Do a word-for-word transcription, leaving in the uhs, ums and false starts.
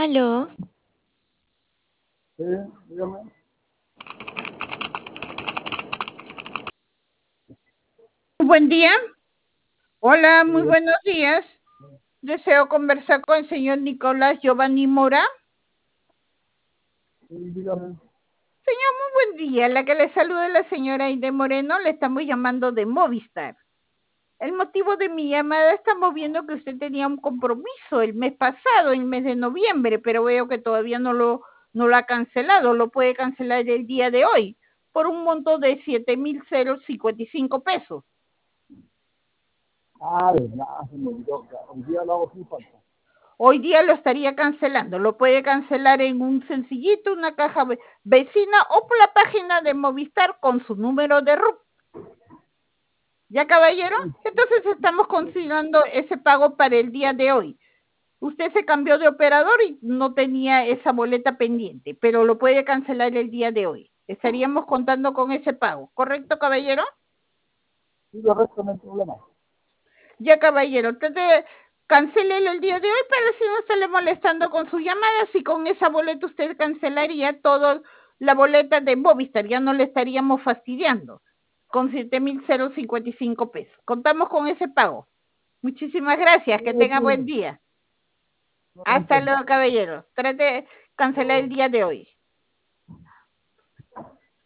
Aló, Sí, dígame. Buen día. Hola, Sí, muy bueno, buenos días. Deseo conversar con el señor Nicolás Giovanni Mora. sí, dígame. Señor, muy buen día. La que le saluda es la señora Aide Moreno. Le estamos llamando de Movistar. El motivo de mi llamada, estamos viendo que usted tenía un compromiso el mes pasado, el mes de noviembre, pero veo que todavía no lo, no lo ha cancelado. Lo puede cancelar el día de hoy por un monto de siete mil cincuenta y cinco pesos. Ah, verdad, se me olvidó. Hoy día lo hago sin falta. Hoy día lo estaría cancelando. Lo puede cancelar en un sencillito, una caja vecina o por la página de Movistar con su número de R U C. ¿Ya, caballero? Entonces estamos considerando ese pago para el día de hoy. Usted se cambió de operador y no tenía esa boleta pendiente, pero lo puede cancelar el día de hoy. Estaríamos contando con ese pago. ¿Correcto, caballero? Sí, lo resto no hay problema. Ya, caballero, trate, cancélelo el día de hoy, pero si no estarle molestando con sus llamadas y con esa boleta usted cancelaría toda la boleta de Movistar, ya no le estaríamos fastidiando con siete mil cincuenta y cinco pesos. Contamos con ese pago. Muchísimas gracias, Sí, que no hay tenga problema. buen día. No, no Hasta importa. luego, caballero. Trate de cancelar el día de hoy.